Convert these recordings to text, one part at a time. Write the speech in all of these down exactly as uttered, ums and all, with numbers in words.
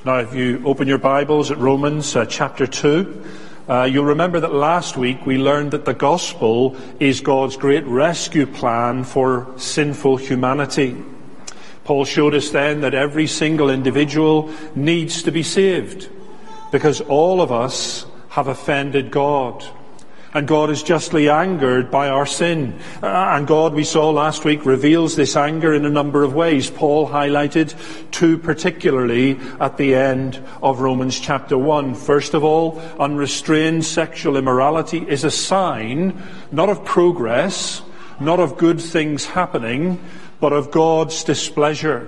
Now, if you open your Bibles at Romans uh, chapter two, uh, you'll remember that last week we learned that the gospel is God's great rescue plan for sinful humanity. Paul showed us then that every single individual needs to be saved because all of us have offended God. And God is justly angered by our sin. Uh, and God, we saw last week, reveals this anger in a number of ways. Paul highlighted two particularly at the end of Romans chapter one. First of all, unrestrained sexual immorality is a sign not of progress, not of good things happening, but of God's displeasure,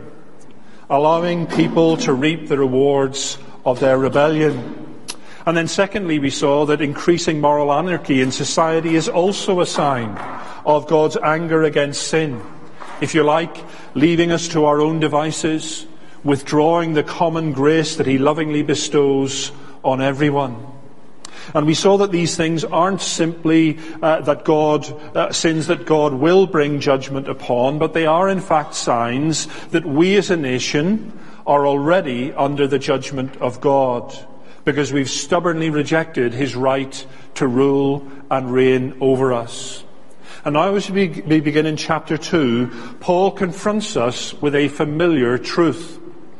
allowing people to reap the rewards of their rebellion. And then secondly, we saw that increasing moral anarchy in society is also a sign of God's anger against sin. If you like, leaving us to our own devices, withdrawing the common grace that he lovingly bestows on everyone. And we saw that these things aren't simply uh, that God, uh, sins that God will bring judgment upon, but they are in fact signs that we as a nation are already under the judgment of God, because we've stubbornly rejected his right to rule and reign over us. And now as we begin in chapter two, Paul confronts us with a familiar truth.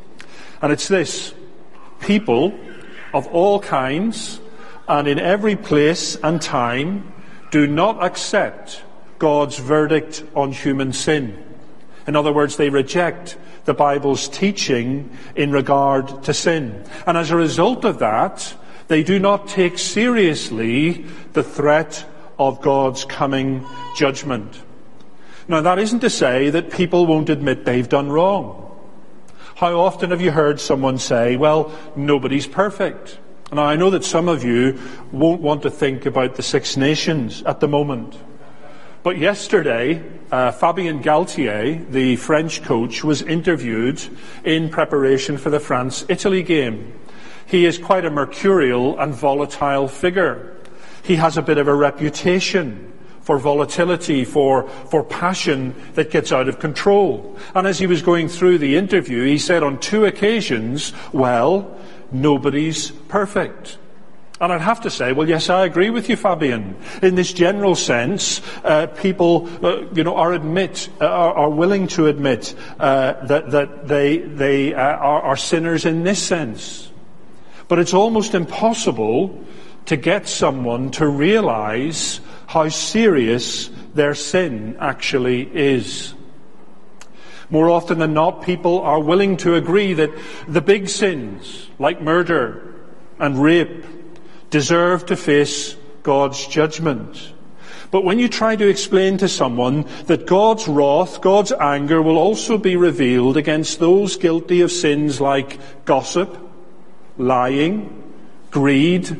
And it's this: people of all kinds and in every place and time do not accept God's verdict on human sin. In other words, they reject the Bible's teaching in regard to sin. And as a result of that, they do not take seriously the threat of God's coming judgment. Now, that isn't to say that people won't admit they've done wrong. How often have you heard someone say, well, nobody's perfect? And I know that some of you won't want to think about the Six Nations at the moment. But yesterday, uh, Fabien Galtier, the French coach, was interviewed in preparation for the France-Italy game. He is quite a mercurial and volatile figure. He has a bit of a reputation for volatility, for, for passion that gets out of control. And as he was going through the interview, he said on two occasions, well, nobody's perfect. And I'd have to say, well, yes, I agree with you, Fabien. In this general sense, uh, people, uh, you know, are admit, uh, are, are willing to admit uh, that that they they uh, are, are sinners in this sense. But it's almost impossible to get someone to realize how serious their sin actually is. More often than not, people are willing to agree that the big sins, like murder and rape, deserve to face God's judgment. But when you try to explain to someone that God's wrath, God's anger will also be revealed against those guilty of sins like gossip, lying, greed,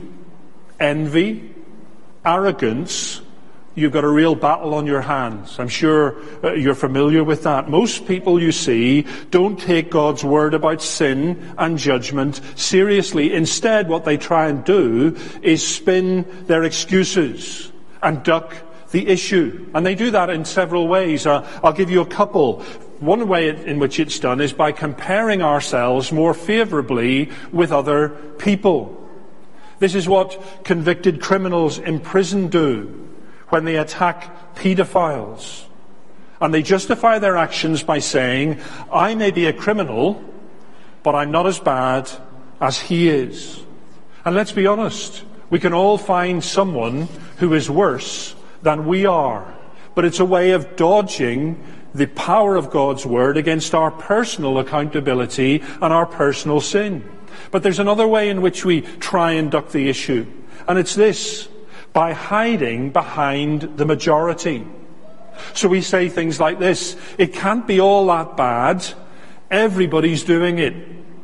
envy, arrogance, you've got a real battle on your hands. I'm sure uh, you're familiar with that. Most people you see don't take God's word about sin and judgment seriously. Instead, what they try and do is spin their excuses and duck the issue. And they do that in several ways. Uh, I'll give you a couple. One way in which it's done is by comparing ourselves more favorably with other people. This is what convicted criminals in prison do when they attack paedophiles. And they justify their actions by saying, I may be a criminal, but I'm not as bad as he is. And let's be honest, we can all find someone who is worse than we are. But it's a way of dodging the power of God's word against our personal accountability and our personal sin. But there's another way in which we try and duck the issue. And it's this: by hiding behind the majority. So we say things like this: it can't be all that bad, everybody's doing it.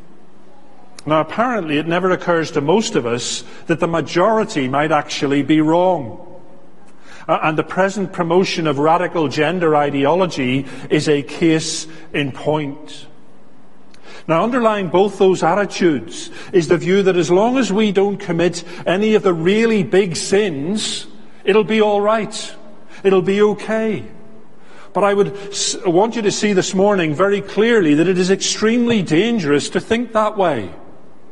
Now apparently it never occurs to most of us that the majority might actually be wrong. Uh, and the present promotion of radical gender ideology is a case in point. Now, underlying both those attitudes is the view that as long as we don't commit any of the really big sins, it'll be all right. It'll be okay. But I would want you to see this morning very clearly that it is extremely dangerous to think that way.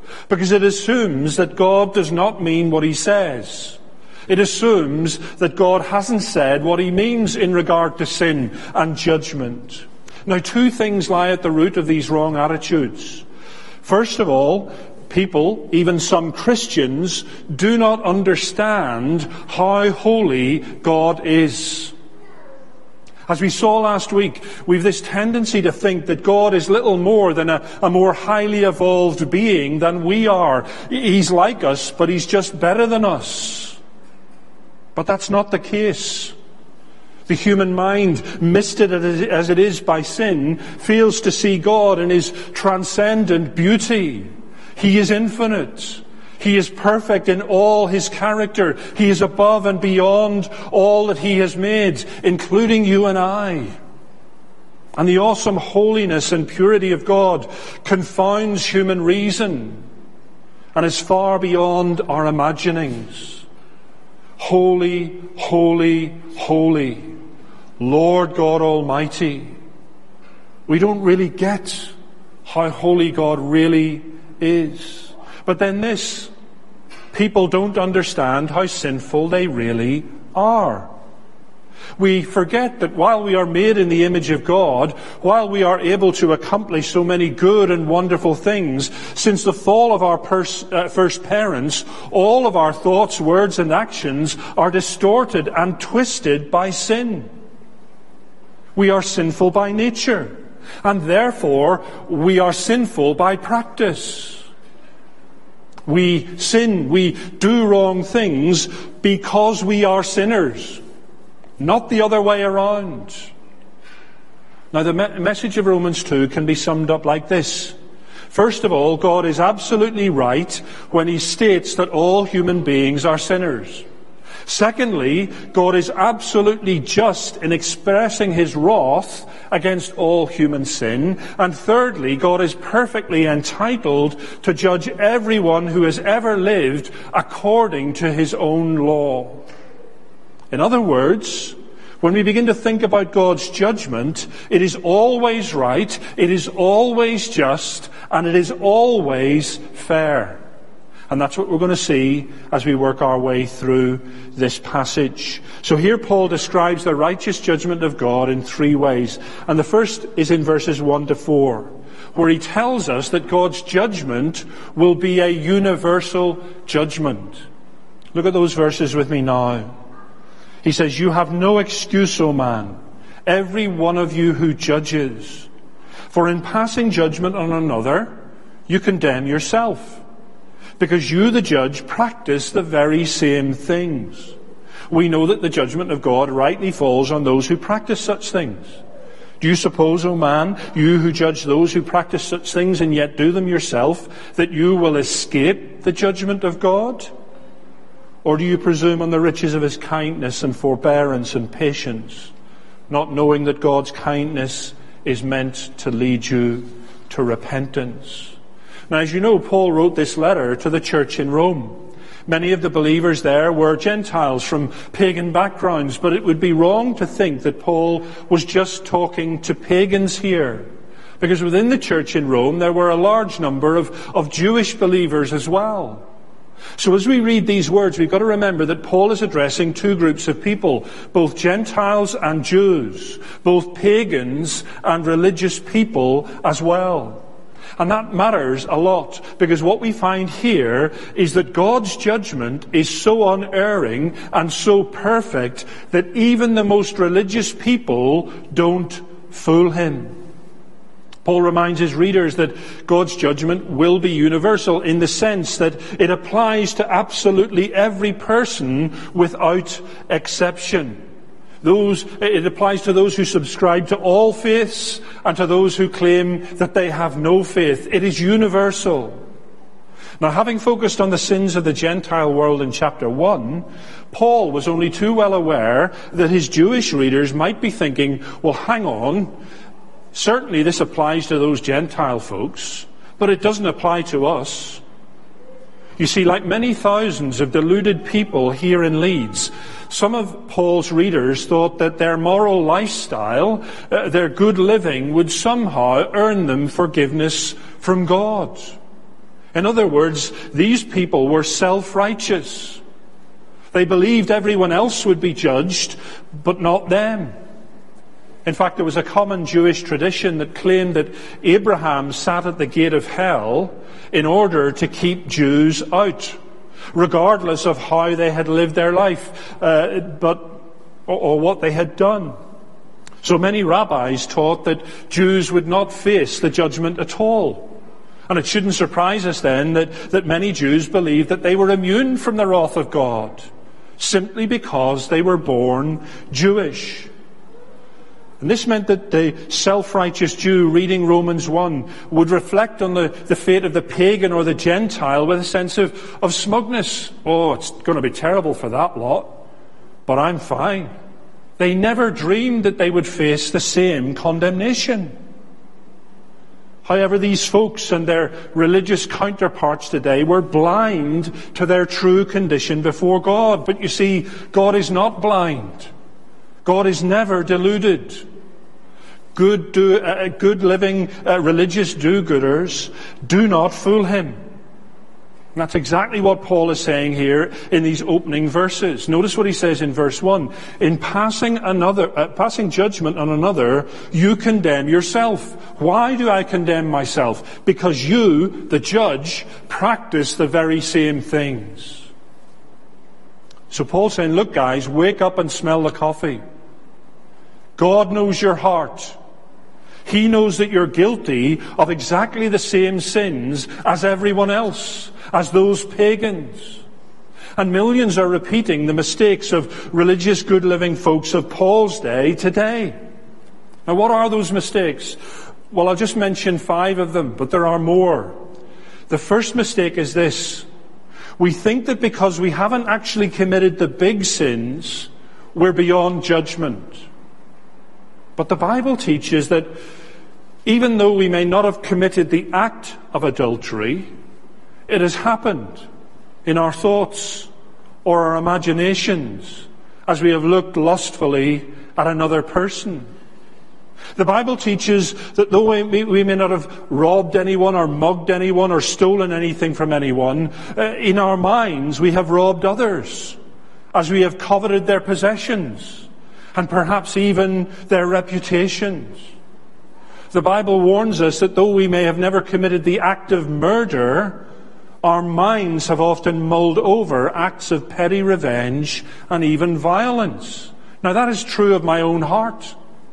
because it assumes that God does not mean what he says. It assumes that God hasn't said what he means in regard to sin and judgment. Now, two things lie at the root of these wrong attitudes. First of all, people, even some Christians, do not understand how holy God is. As we saw last week, we've this tendency to think that God is little more than a, a more highly evolved being than we are. He's like us, but he's just better than us. But that's not the case. The human mind, misted as it is by sin, fails to see God in his transcendent beauty. He is infinite. He is perfect in all his character. He is above and beyond all that he has made, including you and I. And the awesome holiness and purity of God confounds human reason and is far beyond our imaginings. Holy, holy, holy, Lord God Almighty. We don't really get how holy God really is. But then this, people don't understand how sinful they really are. We forget that while we are made in the image of God, while we are able to accomplish so many good and wonderful things, since the fall of our pers- uh, first parents, all of our thoughts, words, and actions are distorted and twisted by sin. We are sinful by nature, and therefore we are sinful by practice. We sin, we do wrong things because we are sinners, not the other way around. Now, the me- message of Romans two can be summed up like this. First of all, God is absolutely right when he states that all human beings are sinners. Secondly, God is absolutely just in expressing his wrath against all human sin. And thirdly, God is perfectly entitled to judge everyone who has ever lived according to his own law. In other words, when we begin to think about God's judgment, it is always right, it is always just, and it is always fair. And that's what we're going to see as we work our way through this passage. So here Paul describes the righteous judgment of God in three ways. And the first is in verses one to four, where he tells us that God's judgment will be a universal judgment. Look at those verses with me now. He says, "You have no excuse, O man, every one of you who judges. For in passing judgment on another, you condemn yourself. Because you, the judge, practice the very same things. We know that the judgment of God rightly falls on those who practice such things. Do you suppose, O man, you who judge those who practice such things and yet do them yourself, that you will escape the judgment of God? Or do you presume on the riches of his kindness and forbearance and patience, not knowing that God's kindness is meant to lead you to repentance?" Now, as you know, Paul wrote this letter to the church in Rome. Many of the believers there were Gentiles from pagan backgrounds, but it would be wrong to think that Paul was just talking to pagans here. Because within the church in Rome, there were a large number of, of Jewish believers as well. So as we read these words, we've got to remember that Paul is addressing two groups of people, both Gentiles and Jews, both pagans and religious people as well. And that matters a lot, because what we find here is that God's judgment is so unerring and so perfect that even the most religious people don't fool him. Paul reminds his readers that God's judgment will be universal in the sense that it applies to absolutely every person without exception. Those, it applies to those who subscribe to all faiths and to those who claim that they have no faith. It is universal. Now, having focused on the sins of the Gentile world in chapter one, Paul was only too well aware that his Jewish readers might be thinking, well, hang on, certainly this applies to those Gentile folks, but it doesn't apply to us. You see, like many thousands of deluded people here in Leeds, some of Paul's readers thought that their moral lifestyle, uh, their good living, would somehow earn them forgiveness from God. In other words, these people were self-righteous. They believed everyone else would be judged, but not them. In fact, there was a common Jewish tradition that claimed that Abraham sat at the gate of hell in order to keep Jews out, regardless of how they had lived their life, uh, but or, or what they had done. So many rabbis taught that Jews would not face the judgment at all. And it shouldn't surprise us then that, that many Jews believed that they were immune from the wrath of God, simply because they were born Jewish. And this meant that the self-righteous Jew reading Romans one would reflect on the, the fate of the pagan or the Gentile with a sense of, of smugness. Oh, it's going to be terrible for that lot, but I'm fine. They never dreamed that they would face the same condemnation. However, these folks and their religious counterparts today were blind to their true condition before God. But you see, God is not blind. God is never deluded. Good, do, uh, good living uh, religious do-gooders do not fool him. And that's exactly what Paul is saying here in these opening verses. Notice what he says in verse one. In passing another, uh, passing judgment on another, you condemn yourself. Why do I condemn myself? Because you, the judge, practice the very same things. So Paul's saying, look guys, wake up and smell the coffee. God knows your heart. He knows that you're guilty of exactly the same sins as everyone else, as those pagans. And millions are repeating the mistakes of religious good living folks of Paul's day today. Now what are those mistakes? Well, I'll just mention five of them, but there are more. The first mistake is this. We think that because we haven't actually committed the big sins, we're beyond judgment. But the Bible teaches that even though we may not have committed the act of adultery, it has happened in our thoughts or our imaginations as we have looked lustfully at another person. The Bible teaches that though we, we may not have robbed anyone or mugged anyone or stolen anything from anyone, uh, in our minds we have robbed others as we have coveted their possessions and perhaps even their reputations. The Bible warns us that though we may have never committed the act of murder, our minds have often mulled over acts of petty revenge and even violence. Now that is true of my own heart.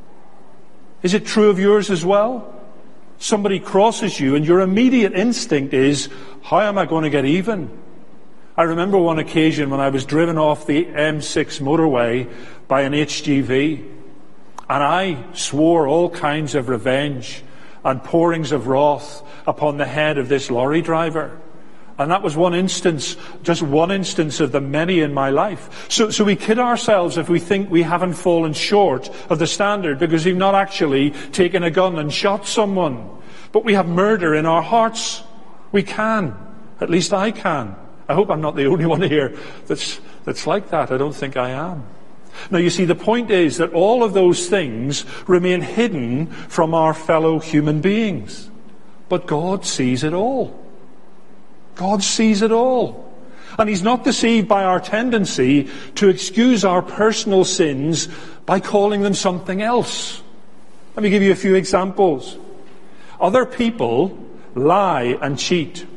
Is it true of yours as well? Somebody crosses you and your immediate instinct is, how am I going to get even? I remember one occasion when I was driven off the M six motorway by an H G V, and I swore all kinds of revenge and pourings of wrath upon the head of this lorry driver. And that was one instance, just one instance of the many in my life. So, so we kid ourselves if we think we haven't fallen short of the standard because we've not actually taken a gun and shot someone. But we have murder in our hearts. We can. At least I can. I hope I'm not the only one here that's, that's like that. I don't think I am. Now you see, the point is that all of those things remain hidden from our fellow human beings. But God sees it all. God sees it all. And He's not deceived by our tendency to excuse our personal sins by calling them something else. Let me give you a few examples. Other people lie and cheat.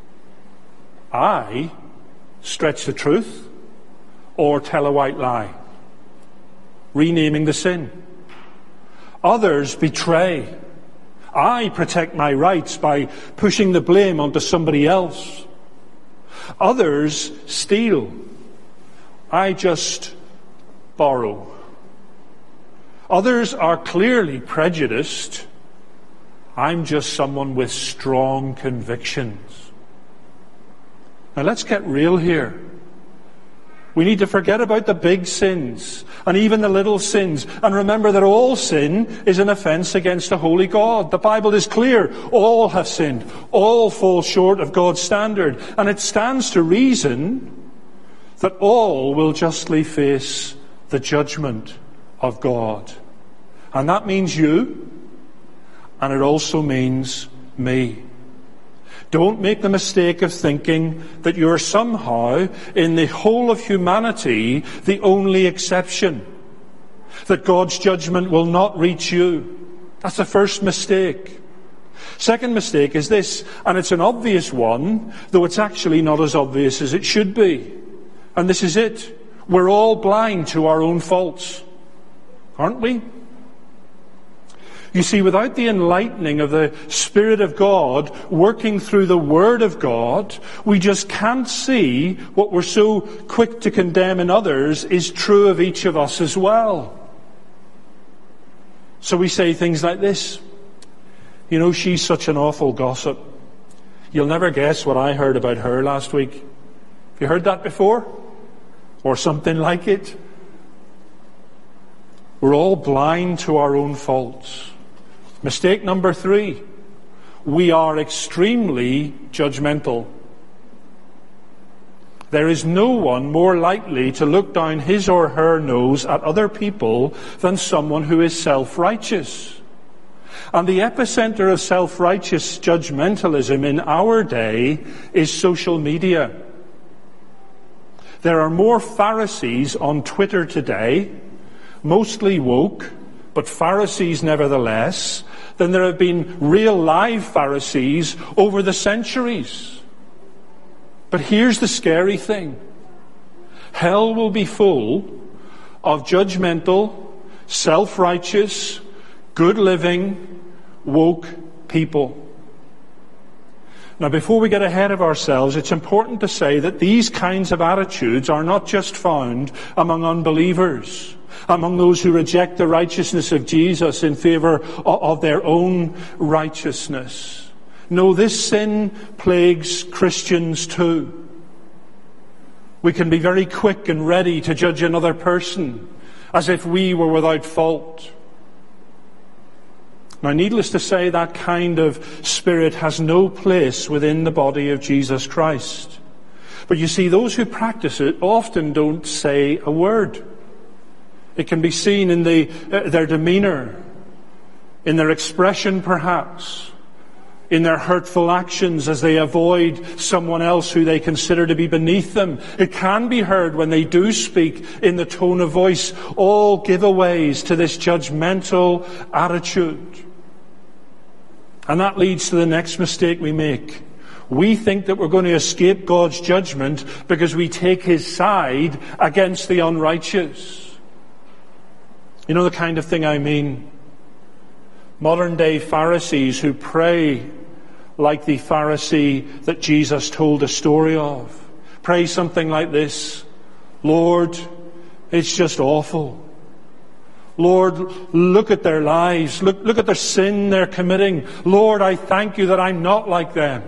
I stretch the truth or tell a white lie, renaming the sin. Others betray. I protect my rights by pushing the blame onto somebody else. Others steal. I just borrow. Others are clearly prejudiced. I'm just someone with strong convictions. Now let's get real here. We need to forget about the big sins and even the little sins and remember that all sin is an offense against a holy God. The Bible is clear. All have sinned. All fall short of God's standard. And it stands to reason that all will justly face the judgment of God. And that means you, and it also means me. Don't make the mistake of thinking that you're somehow, in the whole of humanity, the only exception. That God's judgment will not reach you. That's the first mistake. Second mistake is this, and it's an obvious one, though it's actually not as obvious as it should be. And this is it. We're all blind to our own faults, aren't we? You see, without the enlightening of the Spirit of God working through the Word of God, we just can't see what we're so quick to condemn in others is true of each of us as well. So we say things like this. You know, she's such an awful gossip. You'll never guess what I heard about her last week. Have you heard that before? Or something like it? We're all blind to our own faults. Mistake number three. We are extremely judgmental. There is no one more likely to look down his or her nose at other people than someone who is self-righteous. And the epicenter of self-righteous judgmentalism in our day is social media. There are more Pharisees on Twitter today, mostly woke, but Pharisees nevertheless, than there have been real live Pharisees over the centuries. But here's the scary thing. Hell will be full of judgmental, self-righteous, good-living, woke people. Now, before we get ahead of ourselves, it's important to say that these kinds of attitudes are not just found among unbelievers, among those who reject the righteousness of Jesus in favor of their own righteousness. No, this sin plagues Christians too. We can be very quick and ready to judge another person as if we were without fault. Now, needless to say, that kind of spirit has no place within the body of Jesus Christ. But you see, those who practice it often don't say a word. It can be seen in the, uh, their demeanour, in their expression perhaps, in their hurtful actions as they avoid someone else who they consider to be beneath them. It can be heard when they do speak in the tone of voice, all giveaways to this judgmental attitude. And that leads to the next mistake we make. We think that we're going to escape God's judgment because we take his side against the unrighteous. You know the kind of thing I mean? Modern day Pharisees who pray like the Pharisee that Jesus told a story of. Pray something like this. Lord, it's just awful. Lord, look at their lives. Look, look at the sin they're committing. Lord, I thank you that I'm not like them.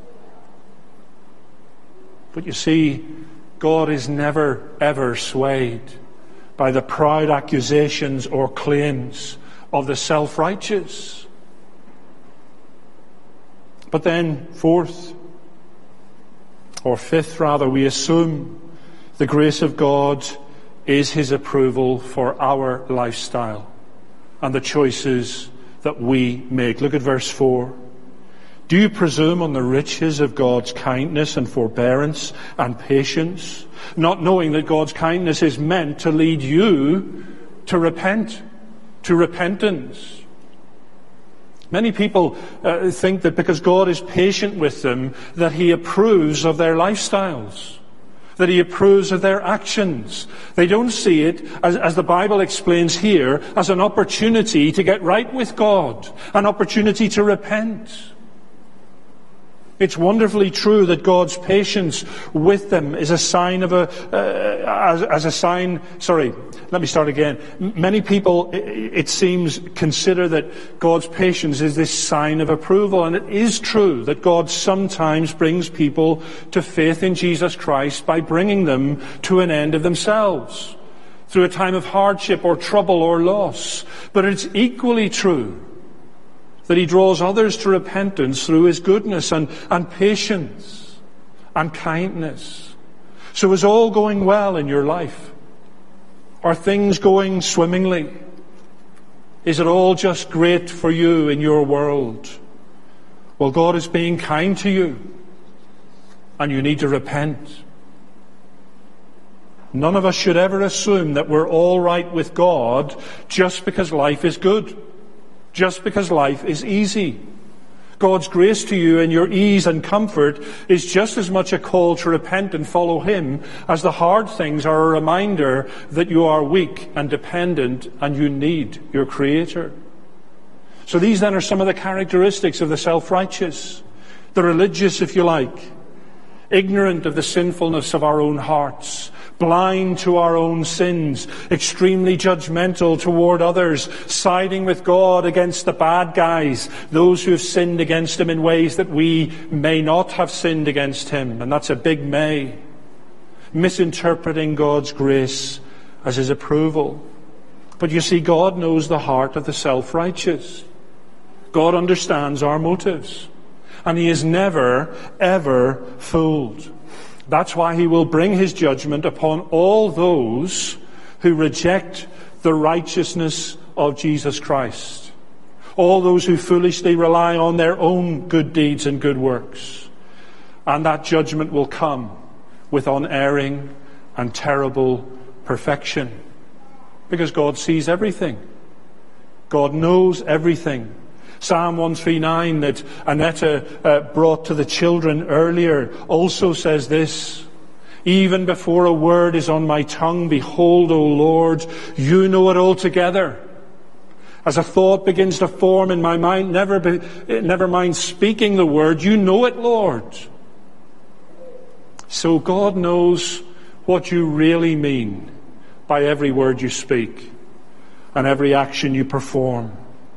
But you see, God is never, ever swayed by the proud accusations or claims of the self-righteous. But then, fourth, or fifth rather, we assume the grace of God is his approval for our lifestyle and the choices that we make. Look at verse four. Do you presume on the riches of God's kindness and forbearance and patience, not knowing that God's kindness is meant to lead you to repent, to repentance? Many people uh, think that because God is patient with them, that he approves of their lifestyles, that he approves of their actions. They don't see it, as, as the Bible explains here, as an opportunity to get right with God, an opportunity to repent. It's wonderfully true that God's patience with them is a sign of a, uh, as, as a sign, sorry, let me start again. Many people, it seems, consider that God's patience is this sign of approval. And it is true that God sometimes brings people to faith in Jesus Christ by bringing them to an end of themselves, through a time of hardship or trouble or loss. But it's equally true that he draws others to repentance through his goodness and, and patience and kindness. So is all going well in your life? Are things going swimmingly? Is it all just great for you in your world? Well, God is being kind to you, and you need to repent. None of us should ever assume that we're all right with God just because life is good, just because life is easy. God's grace to you and your ease and comfort is just as much a call to repent and follow Him as the hard things are a reminder that you are weak and dependent and you need your Creator. So these then are some of the characteristics of the self-righteous, the religious, if you like, ignorant of the sinfulness of our own hearts, blind to our own sins, extremely judgmental toward others, siding with God against the bad guys, those who have sinned against Him in ways that we may not have sinned against Him, and that's a big may. Misinterpreting God's grace as His approval. But you see, God knows the heart of the self-righteous. God understands our motives, and He is never, ever fooled. That's why He will bring His judgment upon all those who reject the righteousness of Jesus Christ. All those who foolishly rely on their own good deeds and good works. And that judgment will come with unerring and terrible perfection. Because God sees everything. God knows everything. Psalm one thirty-nine that Annetta uh, brought to the children earlier also says this: even before a word is on my tongue, behold, O Lord, you know it altogether. As a thought begins to form in my mind, never, be, never mind speaking the word, you know it, Lord. So God knows what you really mean by every word you speak and every action you perform.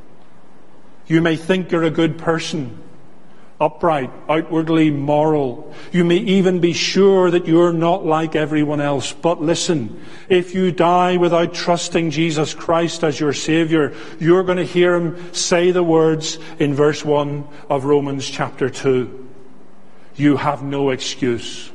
You may think you're a good person, upright, outwardly moral. You may even be sure that you're not like everyone else. But listen, if you die without trusting Jesus Christ as your Saviour, you're going to hear Him say the words in verse one of Romans chapter two. You have no excuse.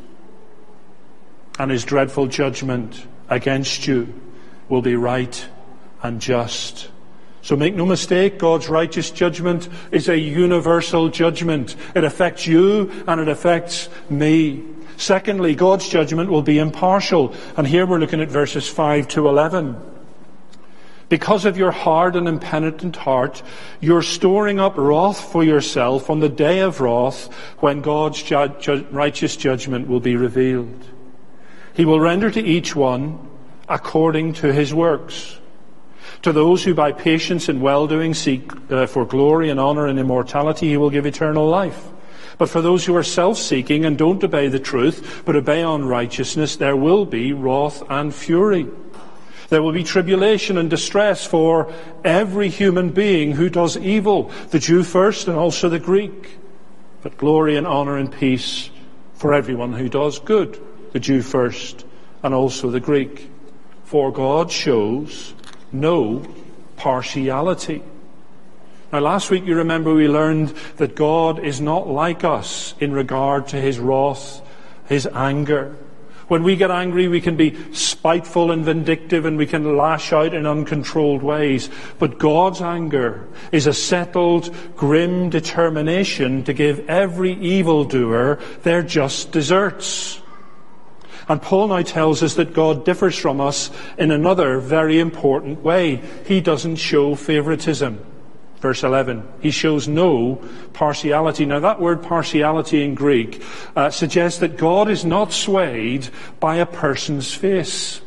And His dreadful judgment against you will be right and just. So make no mistake, God's righteous judgment is a universal judgment. It affects you and it affects me. Secondly, God's judgment will be impartial. And here we're looking at verses five to eleven. Because of your hard and impenitent heart, you're storing up wrath for yourself on the day of wrath when God's ju- ju- righteous judgment will be revealed. He will render to each one according to his works. To those who by patience and well-doing seek uh, for glory and honour and immortality, He will give eternal life. But for those who are self-seeking and don't obey the truth, but obey unrighteousness, there will be wrath and fury. There will be tribulation and distress for every human being who does evil, the Jew first and also the Greek. But glory and honour and peace for everyone who does good, the Jew first and also the Greek. For God shows no partiality. Now, last week, you remember we learned that God is not like us in regard to His wrath, His anger. When we get angry, we can be spiteful and vindictive and we can lash out in uncontrolled ways. But God's anger is a settled, grim determination to give every evildoer their just deserts. And Paul now tells us that God differs from us in another very important way. He doesn't show favoritism. Verse eleven, He shows no partiality. Now that word partiality in Greek uh, suggests that God is not swayed by a person's face.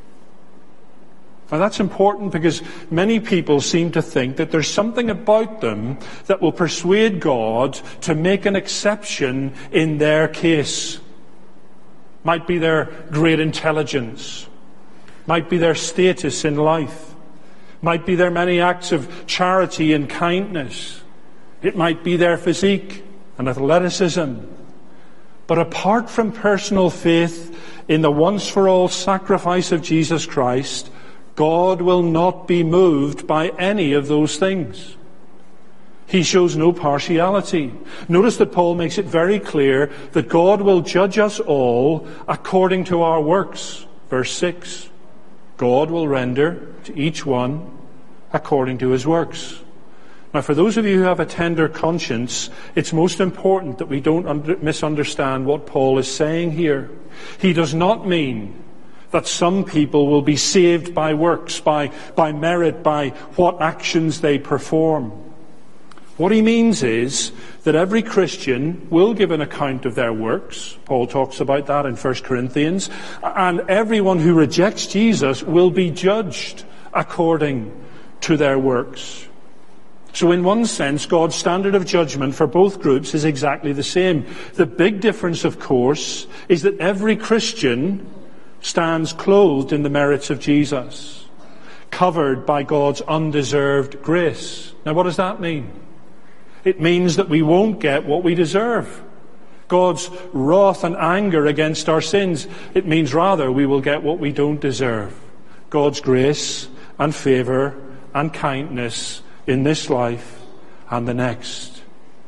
Now that's important because many people seem to think that there's something about them that will persuade God to make an exception in their case. Might be their great intelligence. Might be their status in life. Might be their many acts of charity and kindness. It might be their physique and athleticism. But apart from personal faith in the once-for-all sacrifice of Jesus Christ, God will not be moved by any of those things. He shows no partiality. Notice that Paul makes it very clear that God will judge us all according to our works. Verse six. God will render to each one according to his works. Now, for those of you who have a tender conscience, it's most important that we don't under- misunderstand what Paul is saying here. He does not mean that some people will be saved by works, by, by merit, by what actions they perform. What he means is that every Christian will give an account of their works. Paul talks about that in First Corinthians. And everyone who rejects Jesus will be judged according to their works. So in one sense, God's standard of judgment for both groups is exactly the same. The big difference, of course, is that every Christian stands clothed in the merits of Jesus, covered by God's undeserved grace. Now, what does that mean? It means that we won't get what we deserve. God's wrath and anger against our sins. It means rather we will get what we don't deserve. God's grace and favour and kindness in this life and the next.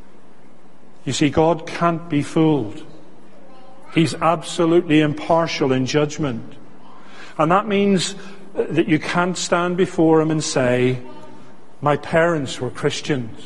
You see, God can't be fooled. He's absolutely impartial in judgment. And that means that you can't stand before him and say, my parents were Christians.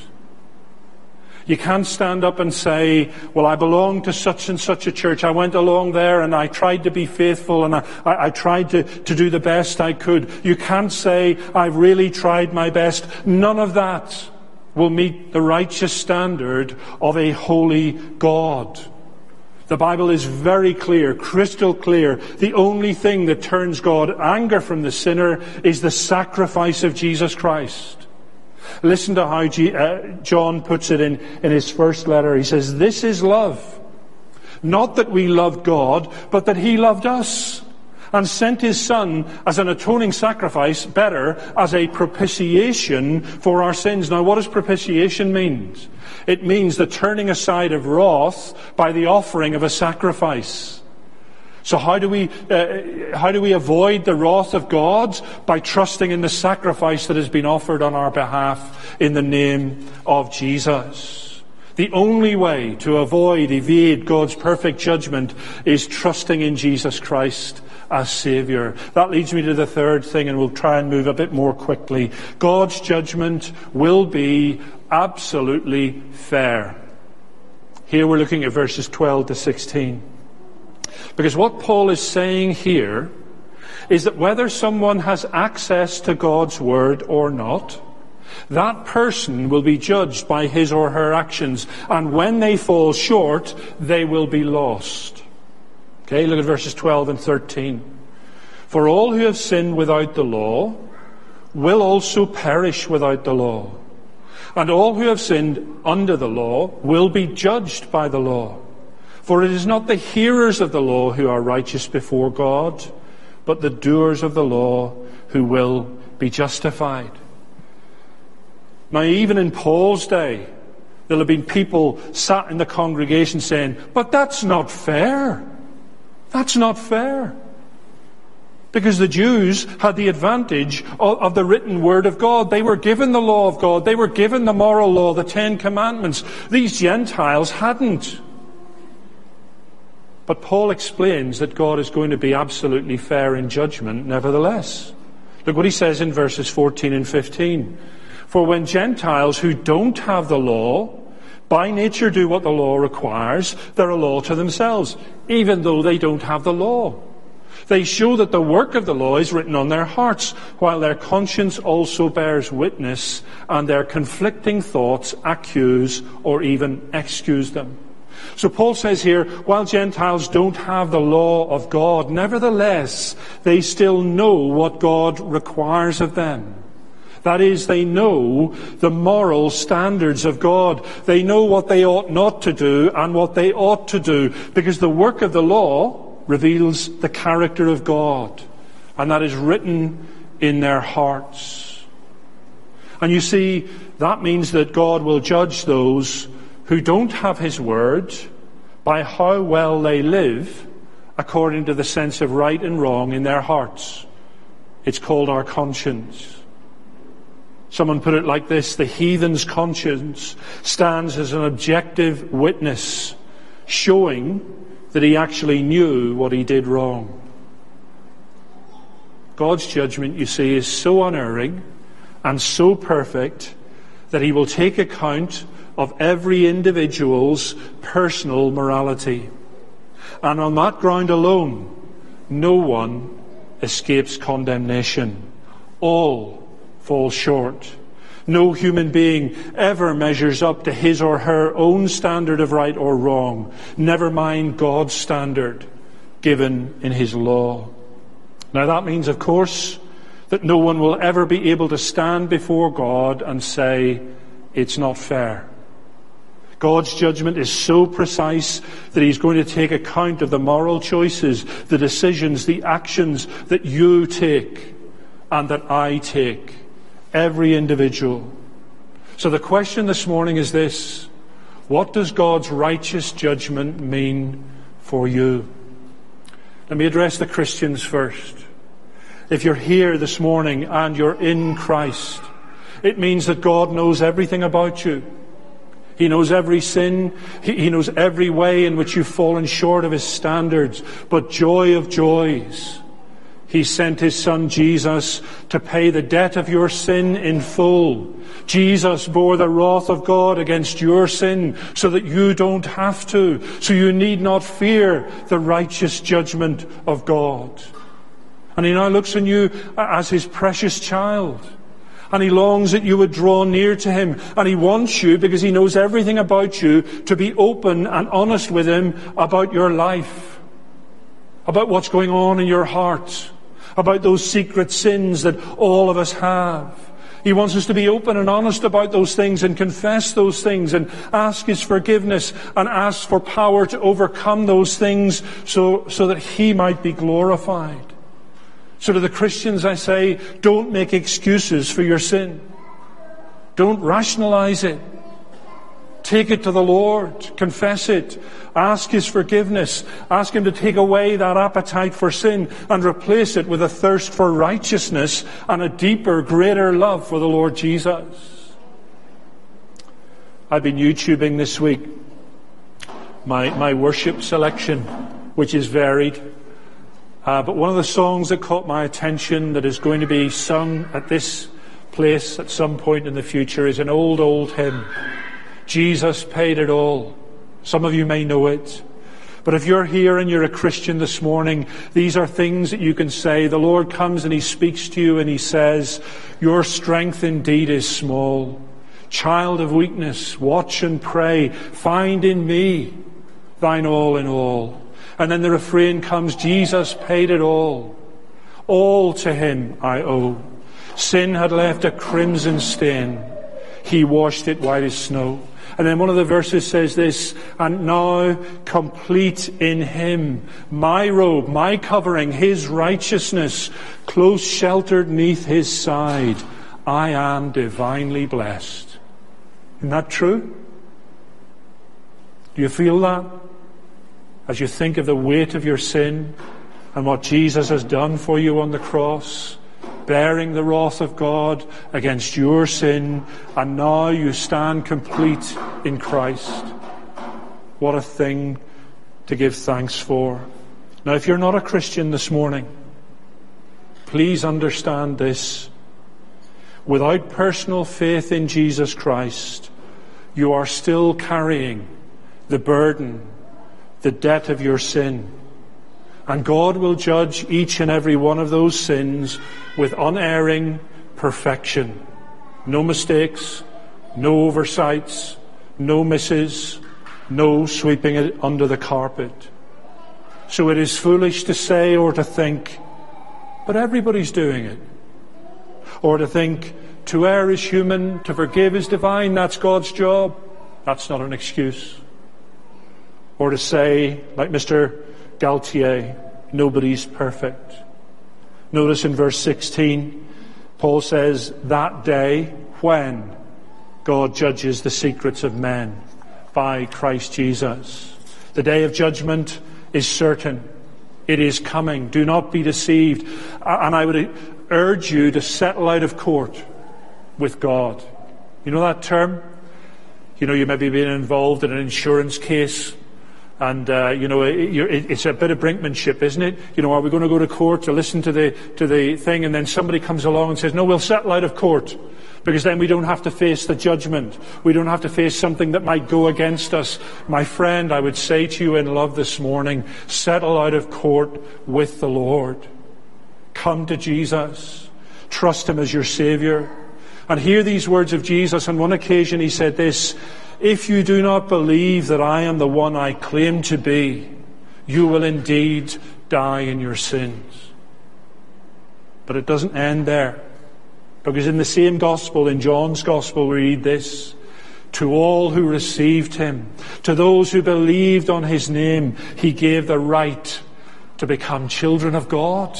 You can't stand up and say, well, I belong to such and such a church. I went along there and I tried to be faithful and I, I, I tried to, to do the best I could. You can't say, I really tried my best. None of that will meet the righteous standard of a holy God. The Bible is very clear, crystal clear. The only thing that turns God anger from the sinner is the sacrifice of Jesus Christ. Listen to how G, uh, John puts it in, in his first letter. He says, this is love. Not that we loved God, but that he loved us and sent his Son as an atoning sacrifice, better, as a propitiation for our sins. Now, what does propitiation mean? It means the turning aside of wrath by the offering of a sacrifice. So how do we uh, how do we avoid the wrath of God? By trusting in the sacrifice that has been offered on our behalf in the name of Jesus. The only way to avoid, evade God's perfect judgment is trusting in Jesus Christ as Saviour. That leads me to the third thing, and we'll try and move a bit more quickly. God's judgment will be absolutely fair. Here we're looking at verses twelve to sixteen. Because what Paul is saying here is that whether someone has access to God's Word or not, that person will be judged by his or her actions. And when they fall short, they will be lost. Okay, look at verses twelve and thirteen. For all who have sinned without the law will also perish without the law. And all who have sinned under the law will be judged by the law. For it is not the hearers of the law who are righteous before God, but the doers of the law who will be justified. Now, even in Paul's day, there'll have been people sat in the congregation saying, but that's not fair. That's not fair. Because the Jews had the advantage of, of the written word of God. They were given the law of God. They were given the moral law, the Ten Commandments. These Gentiles hadn't. But Paul explains that God is going to be absolutely fair in judgment nevertheless. Look what he says in verses fourteen and fifteen. For when Gentiles who don't have the law, by nature do what the law requires, they're a law to themselves, even though they don't have the law. They show that the work of the law is written on their hearts, while their conscience also bears witness, and their conflicting thoughts accuse or even excuse them. So Paul says here, while Gentiles don't have the law of God, nevertheless, they still know what God requires of them. That is, they know the moral standards of God. They know what they ought not to do and what they ought to do, because the work of the law reveals the character of God, and that is written in their hearts. And you see, that means that God will judge those who don't have his word by how well they live according to the sense of right and wrong in their hearts. It's called our conscience. Someone put it like this: the heathen's conscience stands as an objective witness, showing that he actually knew what he did wrong. God's judgment, you see, is so unerring and so perfect that he will take account of every individual's personal morality. And on that ground alone, no one escapes condemnation. All fall short. No human being ever measures up to his or her own standard of right or wrong, never mind God's standard given in his law. Now that means, of course, that no one will ever be able to stand before God and say, it's not fair. God's judgment is so precise that he's going to take account of the moral choices, the decisions, the actions that you take and that I take. Every individual. So the question this morning is this: what does God's righteous judgment mean for you? Let me address the Christians first. If you're here this morning and you're in Christ, it means that God knows everything about you. He knows every sin. He knows every way in which you've fallen short of his standards. But joy of joys, he sent his Son Jesus to pay the debt of your sin in full. Jesus bore the wrath of God against your sin so that you don't have to. So you need not fear the righteous judgment of God. And he now looks on you as his precious child. And he longs that you would draw near to him. And he wants you, because he knows everything about you, to be open and honest with him about your life, about what's going on in your heart, about those secret sins that all of us have. He wants us to be open and honest about those things and confess those things and ask his forgiveness and ask for power to overcome those things so, so that he might be glorified. So to the Christians I say, don't make excuses for your sin. Don't rationalize it. Take it to the Lord. Confess it. Ask his forgiveness. Ask him to take away that appetite for sin and replace it with a thirst for righteousness and a deeper, greater love for the Lord Jesus. I've been YouTubing this week my, my worship selection, which is varied. Uh, but one of the songs that caught my attention that is going to be sung at this place at some point in the future is an old, old hymn. Jesus paid it all. Some of you may know it. But if you're here and you're a Christian this morning, these are things that you can say. The Lord comes and he speaks to you and he says, your strength indeed is small. Child of weakness, watch and pray. Find in me thine all in all. And then the refrain comes, Jesus paid it all. All to him I owe. Sin had left a crimson stain. He washed it white as snow. And then one of the verses says this, and now complete in him, my robe, my covering, his righteousness, close sheltered neath his side, I am divinely blessed. Isn't that true? Do you feel that? As you think of the weight of your sin and what Jesus has done for you on the cross, bearing the wrath of God against your sin, and now you stand complete in Christ. What a thing to give thanks for. Now, if you're not a Christian this morning, please understand this. Without personal faith in Jesus Christ, you are still carrying the burden, the debt of your sin. And God will judge each and every one of those sins with unerring perfection. No mistakes, no oversights, no misses, no sweeping it under the carpet. So it is foolish to say or to think, but everybody's doing it. Or to think, to err is human, to forgive is divine, that's God's job. That's not an excuse. Or to say, like Mister Galtier, nobody's perfect. Notice in verse sixteen, Paul says, that day when God judges the secrets of men by Christ Jesus. The day of judgment is certain. It is coming. Do not be deceived. And I would urge you to settle out of court with God. You know that term? You know, you may be being involved in an insurance case, And, uh, you know, it, it, it's a bit of brinkmanship, isn't it? You know, are we going to go to court to listen to the, to the thing, and then somebody comes along and says, no, we'll settle out of court, because then we don't have to face the judgment. We don't have to face something that might go against us. My friend, I would say to you in love this morning, settle out of court with the Lord. Come to Jesus. Trust him as your Saviour. And hear these words of Jesus. On one occasion he said this, if you do not believe that I am the one I claim to be, you will indeed die in your sins. But it doesn't end there. Because in the same gospel, in John's gospel, we read this, to all who received him, to those who believed on his name, he gave the right to become children of God.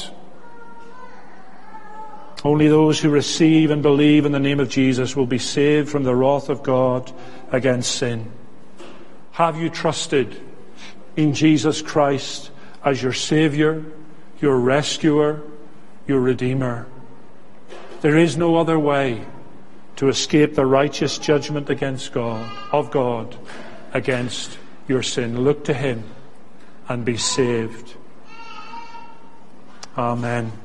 Only those who receive and believe in the name of Jesus will be saved from the wrath of God against sin. Have you trusted in Jesus Christ as your Saviour, your rescuer, your Redeemer? There is no other way to escape the righteous judgment against God, of God against your sin. Look to him and be saved. Amen.